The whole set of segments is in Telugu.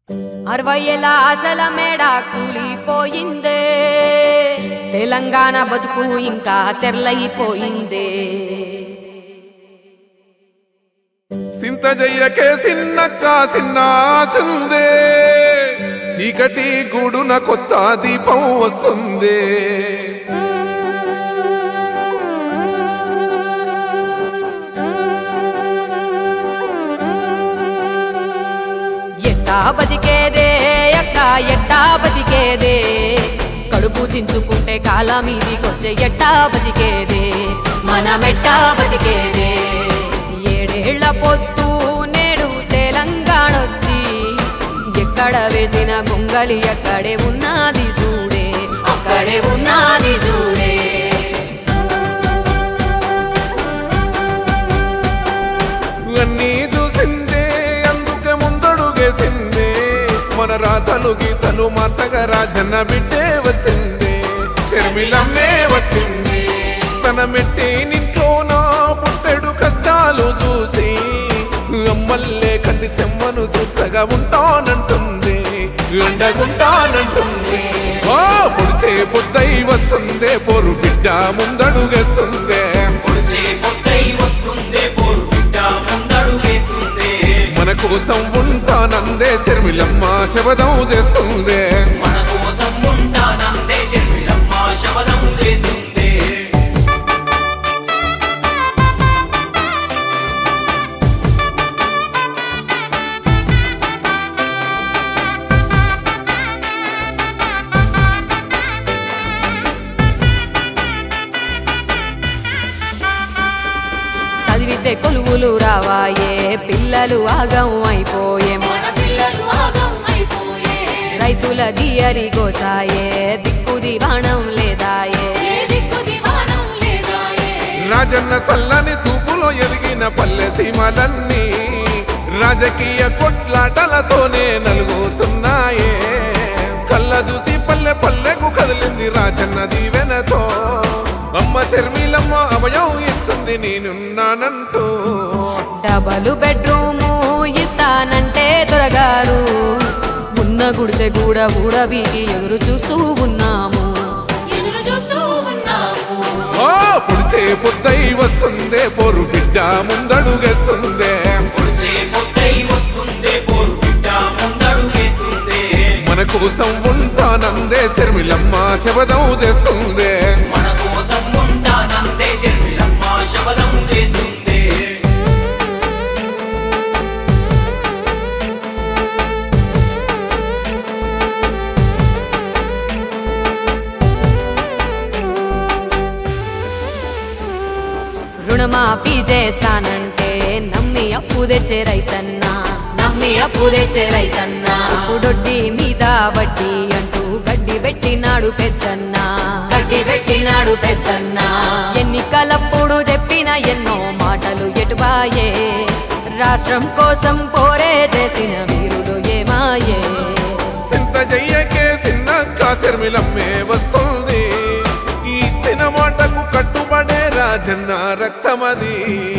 60 ఏళ్ల ఆశల మేడ కూలిపోయిందే, తెలంగాణ బతుకు ఇంకా తెరలైపోయిందే. సింత జయ్యకే సిన్నక్క సిన్నాసుందే, చీకటి గూడున కొత్త దీపం వస్తుంది. ఎట్టా బతికేదే అక్క ఎట్టా బతికేదే, కడుపు చించుకుంటే కాలా మీదికొచ్చే ఎట్టా బతికేదే, మనమెట్టా బతికేదే. 7 ఏళ్ల పొత్తు నేడు తెలంగాణొచ్చి, ఎక్కడ వేసిన గొంగలి అక్కడే ఉన్నది చూడే, అక్కడే ఉన్నది చూడే. అన్నీ చూసిందే అందుకే ముందడుగేసిందే, మన రాతలు గీతలు మార్చగా రాజన్న బిడ్డే వచ్చింది, షర్మిలమ్మే వచ్చింది. తన మెట్టి నింట్లో నా పుట్టెడు కష్టాలు చూసి, అమ్మల్లే కంటి చెమ్మను చూసగా ఉంటానంటుంది, అండగుంటానంటుంది. పొడిచే పొద్దై వస్తుందే పోరు బిడ్డ ముందడుగేస్తుందే, మన కోసం ఉంటానందే షర్మిలమ్మ శబదం చేస్తుందే, మన కోసం ఉంటానందే షర్మిలమ్మ శబదం చేస్తుందే. చదివితే కొలువులు రావాయే, పిల్లలు ఆగం అయిపోయే, మన పిల్లలు ఆగం అయిపోయే, రైతుల దియరి గోసాయే, దిక్కు దివాణం లేదాయే, దిక్కు దివాణం లేదాయే. రాజన్న సల్లని సూపులో ఎదిగిన పల్లె సీమలన్నీ, రాజకీయ కొట్లాటలతోనే నలుగుతున్నాయే. కళ్ళ చూసి పల్లె పల్లెకు కదిలింది రాజన్న దీవెనతో, అమ్మ షర్మిలమ్మ అభయం ఇస్తుంది నేనున్నానంటూ. డబలు బెడ్రూము ఇస్తానంటే దొరగారు, ఉన్న గుడిసె కూడా ఊడబీకి ఎదురు చూస్తూ ఉన్నాము, ఎదురు చూస్తూ ఉన్నాము. పొడిచే పొద్దై వస్తుందే పోరు బిడ్డ ముందడుగేస్తుందే, పొడిచే పొద్దై వస్తుందే పోరు బిడ్డ ముందడుగేస్తుందే. మన కోసం ఉంటానందే షర్మిలమ్మ శబదం చేస్తుందే, మన కోసం ఉంటానందే షర్మిలమ్మ శబదం చేస్తుందే. రుణమాఫీ చేస్తానంటే నమ్మి అప్పు తెచ్చే రైతన్నా, నమ్మి అప్పు తెచ్చే రైతన్నా, ఇప్పుడొడ్డి మీద వడ్డీ అంటూ గడ్డి పెట్టినాడు పెద్దన్నా, గడ్డి పెట్టినాడు పెద్దన్నా. ఎన్నికలప్పుడు చెప్పిన ఎన్నో మాటలు ఎటుబాయే, రాష్ట్రం కోసం పోరే చేసిన వీరులు ఏమాయే. సింత జయ్యకే సిన్నక్క షర్మిలమ్మే వస్తుంది, ఈ సినిమాటకు కట్టుబడే రాజన్న రక్తమది.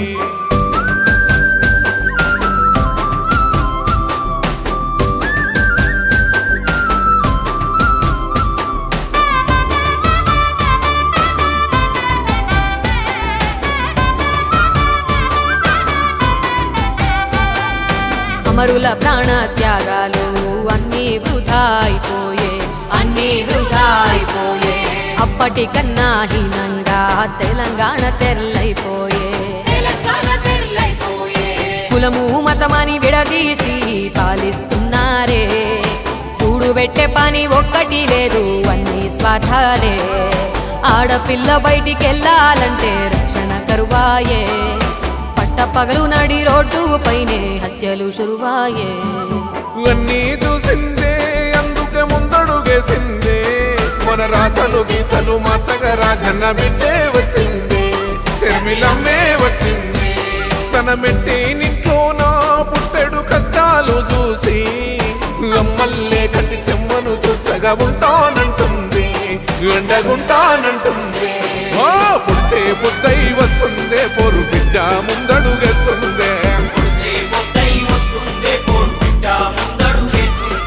అమరుల ప్రాణ త్యాగాలు అన్నీ వృధా అయిపోయే, అన్నీ వృధా అయిపోయే. అప్పటికన్నా హీనంగా తెలంగాణ తెరలైపోయే, తెలంగాణ తెరలైపోయే. కులము మతమని విడదీసి పాలిస్తున్నారే, కూడుబెట్టే పని ఒక్కటి లేదు అన్ని స్వార్థాలే. ఆడపిల్ల బయటికెళ్ళాలంటే రక్షణ కరువాయే, పగలు నడి రోడ్డు పైనే హత్యలు శురువాయే. అన్నీ చూసిందే అందుకే ముందడుగేసిందే, మన రాతలు గీతలు మార్చగా రాజన్న బిడ్డే వచ్చింది, షర్మిలమ్మే వచ్చింది. తన మెట్టి నింట్లో నా పుట్టెడు కష్టాలు చూసి, అమ్మల్లే కంటి చెమ్మను చూసగా ఉంటానంటుంది, అండగుంటానంటుంది. పొడిచే పొద్దై వస్తుందే పోరు బిడ్డ ముందడుగేస్తుందే, పొడిచే పొద్దై వస్తుందే పోరు బిడ్డ ముందడుగేస్తుందే.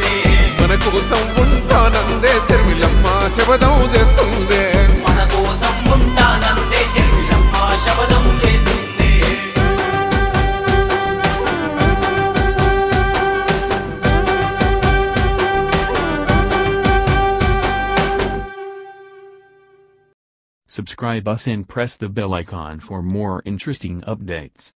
ఉంటానందే శర్మిలమ్మ శబదం చేస్తుందే మన కోసం ఉంటానందే షర్మిలమ్మ శబదం చేస్తుందే Subscribe us and press the bell icon for more interesting updates.